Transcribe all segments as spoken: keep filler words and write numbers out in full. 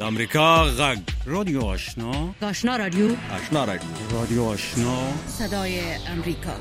د امریکا غږ رادیو آشنا آشنا رادیو آشنا رادیو رادیو آشنا صدای امریکا.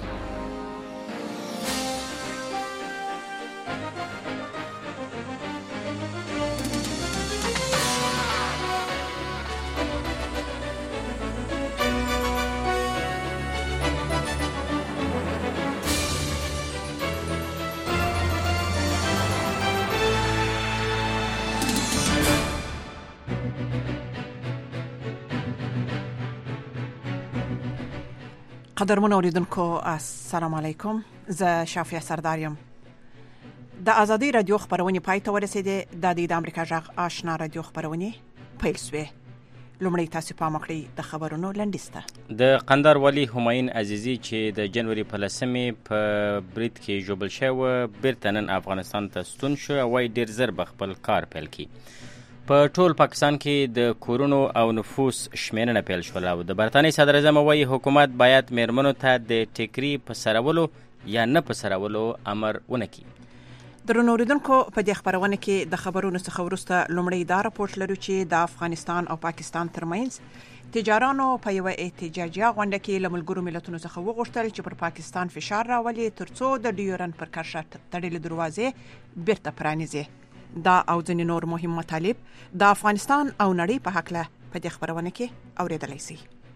قدرمن اوریدونکو السلام علیکم. زه شافیه سرداریم. د ازادي رادیو خبرونه پای ته ورسېده. د د امریکا غږ آشنا رادیو خبرونه پیل شوه. لومړی تاسو پام وکړئ د خبرونو لنډیسته. د قندهار والی همایون عزیزی چې د جنوري په لسمې په برید کې ژوبل شو بیرته نن افغانستان ته ستون شو او وايي ډیر زر به خپل کار پیل کړي. په ټول پاکستان کې د کورونو او نفوس شمېرنه پیل شول او د برتانیې صدر اعظم وايي حکومت باید میرمنو ته د ټیکري په سرولو یا نه په سرولو امر ونه کړي. درنو اوریدونکو په دې خبرونه کې د خبرونو څخه وروسته لومړی دا راپورټ لرو چې د افغانستان او پاکستان ترمنځ تجارانو په یو احتجاجي غونډه کې له ملګرو ملتونو څخه وغوښتل چې پر پاکستان فشار راولي ترڅو د ډیورن پر کرښه تړلې دروازې بیرته پرانیزي. دا او ځینې نور مهم مطالب د افغانستان او نړۍ په حق له په دې خبرونه کې اوریدلای شئ.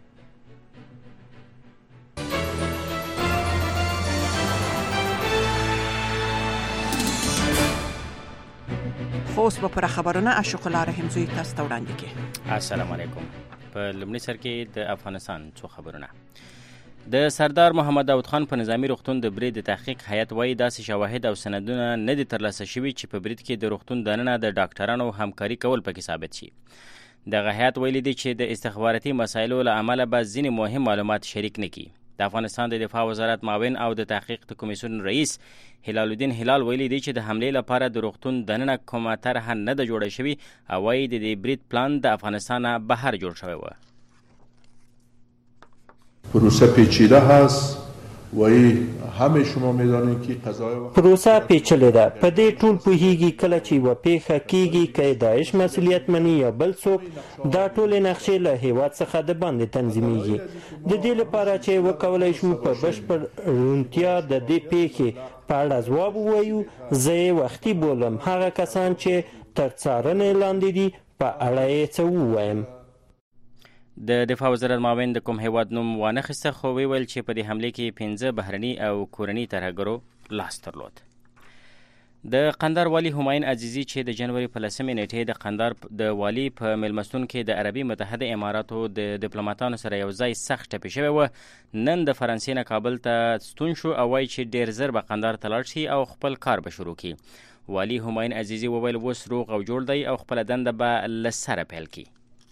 خو اوس به پر خبرونه اشوق الله رحمزوی تاسو ته وړاندې کړي. السلام علیکم. په لومړي سر کې د افغانستان څو خبرونه. د سردار محمد داود خان په نظامی روغتون د برید د تحقیق هیئت وايي داسې شواهد او سندونه نه دي ترلاسه شوي چې په برید کې د روغتون دننه د ډاکټرانو همکاري کول پکې ثابت شي. دغه هیئت ویلي دی چې د استخباراتي مسایلو له امله به ځینې مهم معلومات شریک نه کړي. د افغانستان د دفاع وزارت معاون او د تحقیق د کمیسیون رئیس هلال الدین هلال ویلي دی چې د حملې لپاره د روغتون دننه کومه طرحه نه ده جوړه شوې او وايي د دې برید پلان د افغانستان بهر جوړ شوی و. پروسه پیچیده هست و ای همه شما میدانید که قضای پروسه پیچیده ده. په دې ټول پوهیږي کله چې و پیښه کیږي کې داعش مسؤلیت مني یا بل څوک دا ټول نقشې له هیواد څخه د باندې تنظیمېږي. د دې لپاره چې وکولای شو په بشپړ روڼتیا د دې پیښې په اړه ځواب ووایو زه وختي بولم هغه کسان چې تر څارنې لاندې دي په اړه یې څه ووایم. د دفاع وزارت معاون د کوم هیواد نوم وانه خسته خو ویل چې په دې حمله کې پنځه بهرني او کورني ترهګرو لاس درلود. د قندهار والی همایون عزیزی چې د جنوري په لسمې نیټې د قندهار د والی په مېلمستون کې د عربي متحده اماراتو د ډیپلوماټانو سره یو ځای سخت ټپي شوی و. نن د فرانسې نه کابل ته ستون شو او وايي چې ډیر زر به قندهار ته لاړ شي او خپل کار به شروع کړي. والی همایون عزیزی وویل اوس روغ او جوړ دی او خپل دنده به له سره پیل کړي.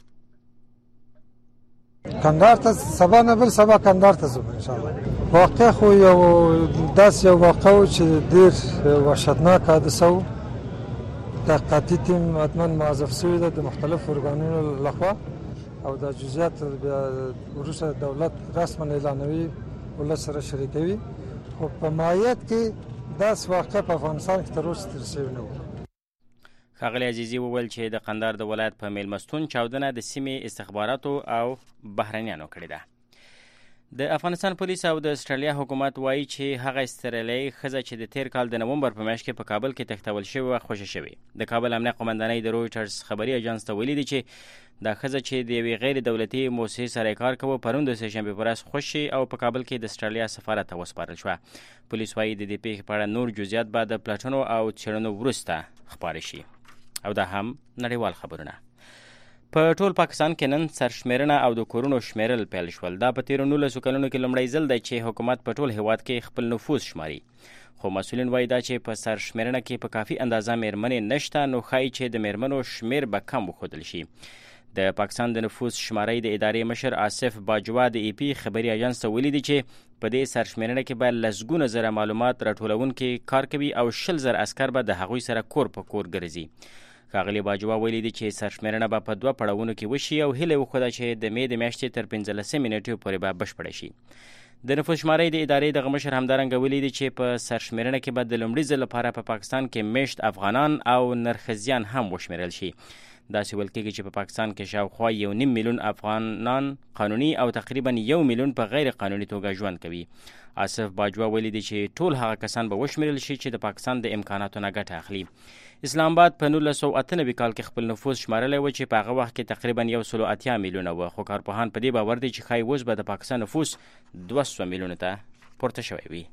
کندهار ته سبا نه بل سبا کندهار ته ځو ان شاء الله. واقع خو یو داس یو واقع چې ډیر وحشتناک حادثه و. تحقیقاتي تیم حتما معذف شوی ده د مختلفو ارګانونو لخوا او د جزئیات وروسته دولت رسما اعلانوي ولس سره شریکوي. خو په ماهیت کې داس واقع په افغانستان کې تر اوسه تر شوی نه و. ښاغلی عزیزي وویل چې د قندهار د ولایت په میلمستون چاودنه د سیمې استخباراتو او بهرنیانو کړې ده. د افغانستان پولیس او د استرالیا حکومت وایي چې هغه استرالیایي ښځه چې د تیر کال د نومبر په میاشت کې په کابل کې تښتول شوې وه خوشي شوې. د کابل امنیه قومندانۍ د رویټرز خبري اژانس ته ویلي دي چې دا ښځه چې د یوې غیر دولتي موسسې سره کار کوي پرون د سهشنبې په ورځ خوشي او په کابل کې د استرالیا سفارت ته وسپارل شوه. پولیس وایي د دې پیښې په اړه نور جزئیات به د پلټنو او څېړنو وروسته خپاره شي. او دا هم نړیوال خبرونه. په ټول پاکستان کې نن سرشمیرنه او د کورونو شمیرل پیل شول. دا په تیرو نولسو کلونو کې لومړی ځل دی چې حکومت په ټول هیواد کې خپل نفوس شماري. خو مسؤلین وایي دا چې په سرشمیرنه کې په کافي اندازه میرمنې نشته نو ښایي چې د میرمنو شمیر به کم وښودل شي. د پاکستان د نفوس شمارۍ د ادارې مشر آصف باجوا د ای پی خبري اژانس ته ویلي دي چې په دې سرشمیرنه کې به لسګونه زره معلومات راټولونکي کار کوي او شل زره عسکر به د هغوی سره کور په کور ګرځي. ښاغلي باجوا ویلي دي چې سرشمیرنه به په دوه پړاوونو کې وشي او هیله وښوده چې د مې د میاشتې تر پنځلسمې نیټې پورې به بشپړه شي. د نفوس شمارۍ د ادارې دغه مشر همدارنګه ویلي دي چې په سرشمیرنه کې به د لومړي ځل لپاره په پاکستان کې میشت افغانان او نرښځیان هم وشمیرل شي. داسې ویل کېږي چې په پاکستان کې شاوخوا یو نیم میلیون افغانان قانوني او تقریبا یو میلیون په غیر قانوني توګه ژوند کوي. آصف باجوا ویلي دی چې ټول هغه کسان به وشمېرل شي چې د پاکستان د امکاناتو نه ګټه اخلي. اسلام آباد په نولس سوه اته نوي کال کې خپل نفوس شمارلی و چې په هغه وخت کې تقریبا یو سلو اتیا میلیونه و، خو کارپوهان په دې باور دي چې ښایي اوس به د پاکستان نفوس دوه سوه میلیونو ته پورته شوی وي.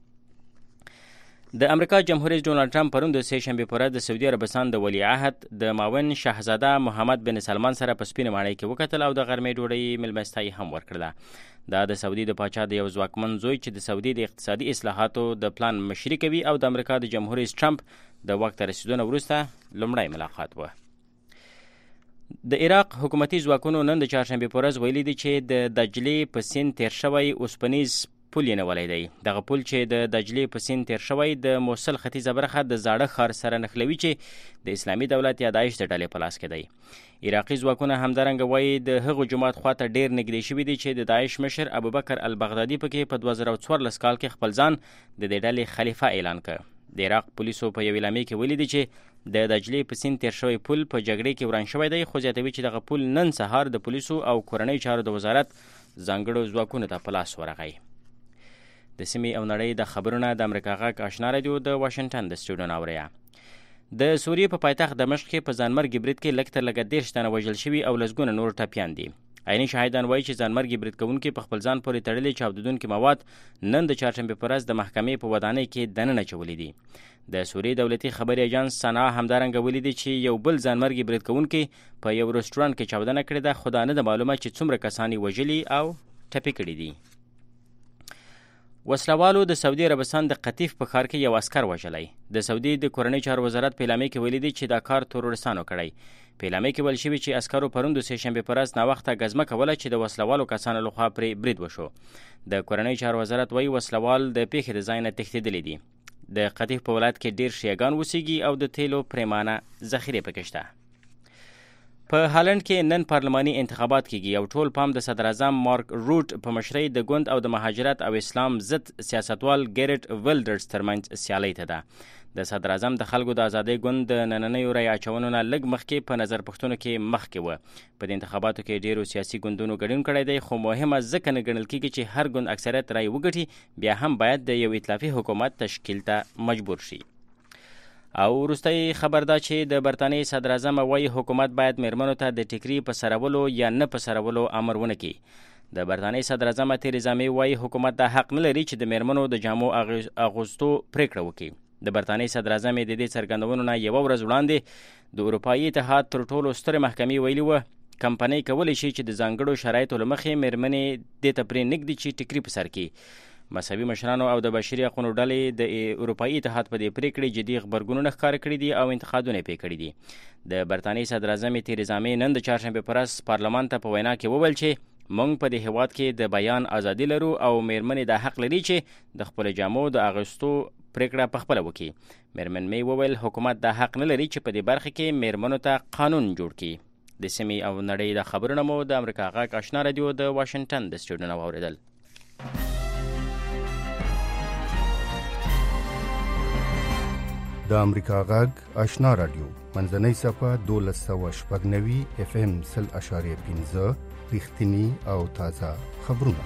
د امریکا جمهور رئیس ډونالډ ټرمپ پرون د سې شنبې په ورځ د سعودي عربستان د ولیعهد د معاون شاهزاده محمد بن سلمان سره په سپینه ماڼۍ کې وکتل او د غرمې ډوډۍ مېلمستیايي هم ورکړله. دا د سعودي د پاچا د یو ځواکمن زوی چې د سعودي د اقتصادي اصلاحاتو د پلان مشري کوي او د امریکا د جمهور رئیس ټرمپ د واک ته رسیدو نه وروسته لومړی ملاقات و. د عراق حکومتي ځواکونو نن د چهارشنبې په ورځ ویلي دي چې د دجلې په سیند تیر شوی اوسپنیز پل یې نیولی دی. دغه پل چې د دجلې په سیند تیر شوی د موصل ختیځه برخه د زاړه ښار سره نښلوي چې د اسلامي دولت یا داعش د ډلې په لاس کې دی. عراقي ځواکونه همدارنګه وایي د هغو جومات خواته ډېر نږدې شوي دي چې د داعش مشر ابوبکر البغدادي پکې په دوه زره څوارلس کال کې خپل ځان د دې ډلې خلیفه اعلان کړ. د عراق پولیسو په یو اعلامیه کې ویلي دي چې د دجلې په سیند تیر شوی پل په جګړې کې وران شوی دی، خو زیاتوي چې دغه پل نن سهار د پولیسو او کورنۍ چارو د وزارت ځانګړو ځواکونو ته په لاس ورغی. د سیمې او نړۍ د خبرونه د امریکا غږ آشنا رادیو د واشنګټن د سټوډیو نه اورئ. د سوریې په پایتخت دمشق کې په ځانمرګي برید کې لږ تر لږه دېرش تنه وژل شوي او لسګونه نور ټپیان دي. عیني شاهدان وایي چې ځانمرګي برید کوونکي په خپل ځان پورې تړلي چاودېدونکي مواد نن د چهارشنبې په ورځ د محکمې په ودانۍ کې دننه اچولي دي. د سوریې دولتي خبري اژانس سنا همدارنګه ویلي دي چې یو بل ځانمرګي برید کوونکي په یو رستورانت کې چاودنه کړې ده، خو دا نه ده معلومه چې څومره کسان یې وژلي او ټپي کړي دي. وسلوالو د سعودي عربستان د قطیف په ښار کې یو عسکر وژلی. د سعودي د کورنۍ چارو وزارت په اعلامیه کې ویلي دي چې دا کار ترورستانو کړی. په اعلامیه کې ویل شوي چې عسکرو پرون د سې شنبې په ورځ ناوخته ګزمه کوله چې د وسلوالو کسانو لخوا پرې برید وشو. د کورنۍ چارو وزارت وایي وسلوال د پیښې د ځای نه تښتېدلي دي. د قطیف په ولایت کې ډېر شیعګان اوسېږي او د تیلو پرېمانه ذخیرې پکې شته. په هالند کې نن پارلماني انتخابات کیږي او ټول پام د صدر اعظم مارک روټ په مشرۍ د ګوند او د مهاجرت او اسلام ضد سیاستوال ګیرټ ویلډرز ترمنځ سیالۍ ته ده. د صدر اعظم د خلکو د ازادۍ ګوند د نننیو رای اچونو نه لږ مخکې په نظر پوښتنو کې مخکې و. په دې انتخاباتو کې ډیرو سیاسي ګوندونو ګډون کړی دی، خو مهمه ځکه نه ګڼل کېږي چې هر ګوند اکثریت رای وګټي، بیا هم باید د یو ائتلافي حکومت تشکیل ته مجبور شي. او وروستی خبر دا چې د برطانیې صدر اعظم وایي حکومت باید میرمنو ته د ټیکري په سرولو یا نه په سرولو امر ونه کړي. د برطانیې صدر اعظم تریزا مې وایي حکومت دا حق نه لري چې د میرمنو د جامو اغوستو پریکړه وکړي. د برطانیې صدر اعظم د دې څرګندونو نه یوه ورځ وړاندې د اروپایي اتحاد تر ټولو سترې محکمې ویلي وه کمپنۍ کولی شي چې د ځانګړو شرایطو له مخې میرمنې دې ته پرې نږدي چې ټیکري په سر کړي. مذهبي مشرانو او د بشري حقونو ډلې د اروپایي اتحاد په دې پریکړې جدي غبرګونونه ښکاره کړي دي او انتقادونه یې پرې کړي دي. د برطانیې صدر اعظم تریزا مې نن د چهارشنبې په ورځ پارلمان ته په وینا کې وویل چې موږ په دې هیواد کې د بیان ازادي لرو او میرمنې دا حق لري چې د خپلو جامو د اغوستو پریکړه پخپله وکړي. میرمن مې وویل حکومت دا حق نه لري چې په دې برخه کې میرمنو ته قانون جوړ کړي. د سیمې او نړۍ د خبرونه مو د امریکا غږ آشنا رادیو د واشنګټن د سټوډیو نه واورېدل. د امریکا غږ آشنا رادیو منځنۍ صفحه دولس سوه شپږ نوي اف ام سل اشاریه پنځه رښتیني او تازه خبرونه.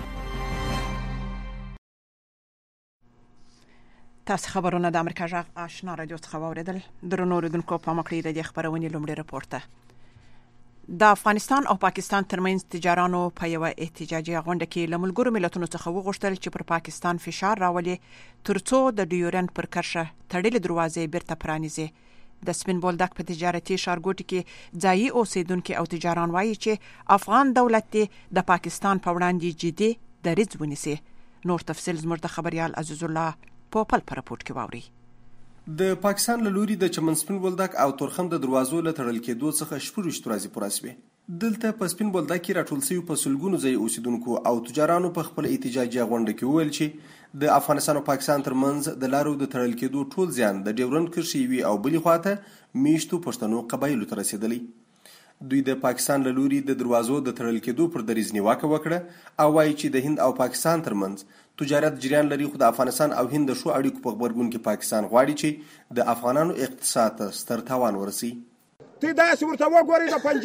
تاسو خبرونه د امریکا غږ آشنا رادیو څخه واورېدل. درنو اوریدونکو پام وکړئ د دې خبرونې لومړی راپور ته. د افغانستان او پاکستان ترمنځ تجارانو په یو احتجاجي غونډه کې له ملګرو ملتونو څخه وغوښتل چې پر پاکستان فشار راولي ترڅو د ډیورنډ پر کرښه تړلې دروازې بیرته پرانیزي. د سپین بولدک په تجارتي ښارګوټي کې ځایي اوسیدونکو او تجاران وایي چې افغان دولت د پاکستان په وړاندې جدي دریځ ونیسي. نور تفصیل زموږ د خبريال عزیز الله په خپل راپور کې واوري. د پاکستان له لوري د چمن سپین بولدک او تورخم د دروازو له تړل کېدو څخه شپږ ورځې پوره شوې. دلته په سپین بولدک کې راټول شوي په سلګونو ځایي اوسیدونکو او تجارانو په خپل احتجاجي غونډه کې وویل چې د افغانستان او پاکستان ترمنځ د لارو د تړل کېدو ټول زیان د ډیورنډ کرښې وي او بلې خواته میشتو پښتنو قبایلو ته رسېدلی. دوی د پاکستان له لوري د دروازو د تړل کېدو پر دریځ نیوکه وکړه او وایي چې د هند او پاکستان ترمنځ تجارت جریان لري، خو د افغانستان او هند د ښو اړیکو په غبرګون کې پاکستان غواړي چې د افغانانو اقتصاد ته ستر تاوان ورسي. ته داسې ورته وګورې د